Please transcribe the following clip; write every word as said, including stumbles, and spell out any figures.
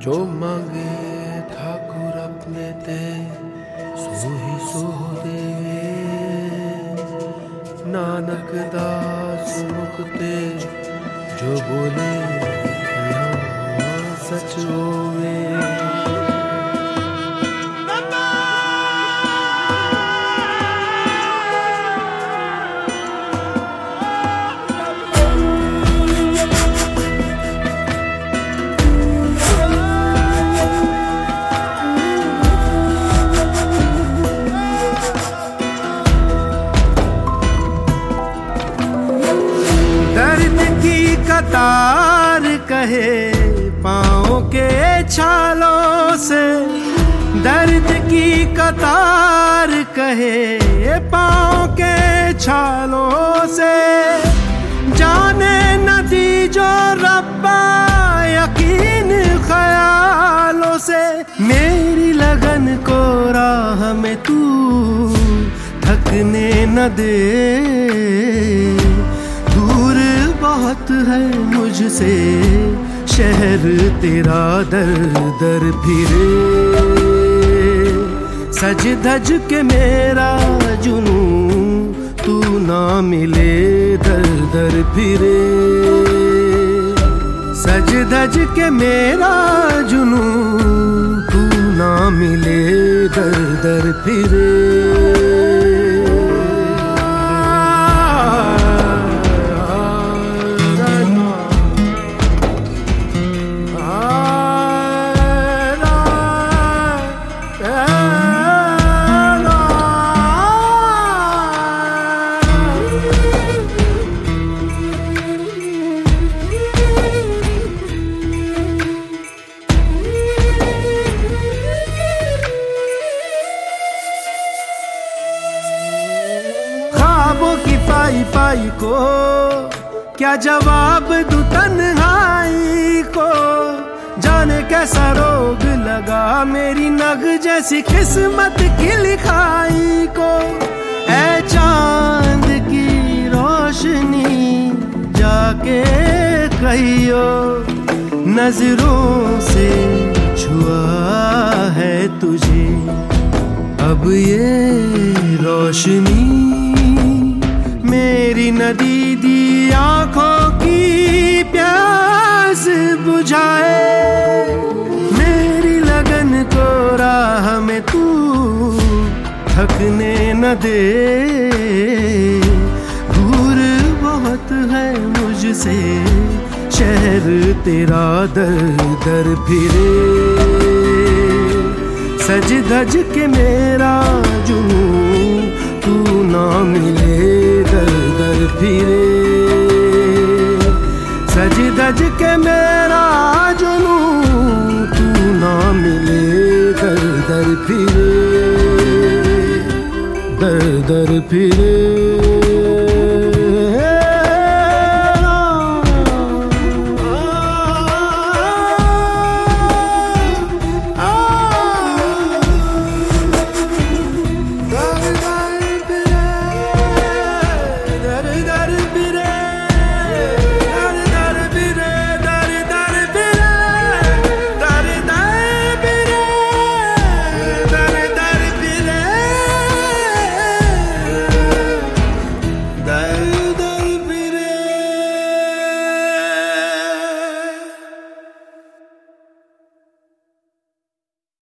जो मांगे ठाकुर अपने ते सोही सो देवे। नानक दास मुख ते जो बोले सच होवे। कतार कहे पाँव के छालों से, दर्द की कतार कहे पाँव के छालों से। जाने नदी जो रब्बा यकीन ख्यालों से। मेरी लगन को राह में तू थकने न दे। दूर बहुत है मुझसे शहर तेरा, दर दर फिरे। सज धज के मेरा जुनू तू ना मिले, दर दर फिरे। सज धज के मेरा जुनू तू ना मिले, दर दर फिरे। की पाई पाई को क्या जवाब दूं तन्हाई को। जाने कैसा रोग लगा मेरी नग जैसी किस्मत की लिखाई को। ऐ चांद की रोशनी जाके कहियो, नजरों से छुआ है तुझे अब ये रोशनी। मेरी नदी दी आंखों की प्यास बुझाए। मेरी लगन को राह में तू थकने न दे। दूर बहुत है मुझसे शहर तेरा, दर दर फिरे। सज धज के मेरा जुनू तू ना मिले, दर दर फिरे। सज धज के मेरा जुनू तू ना मिले, दर दर फिरे, दर दर फिरे।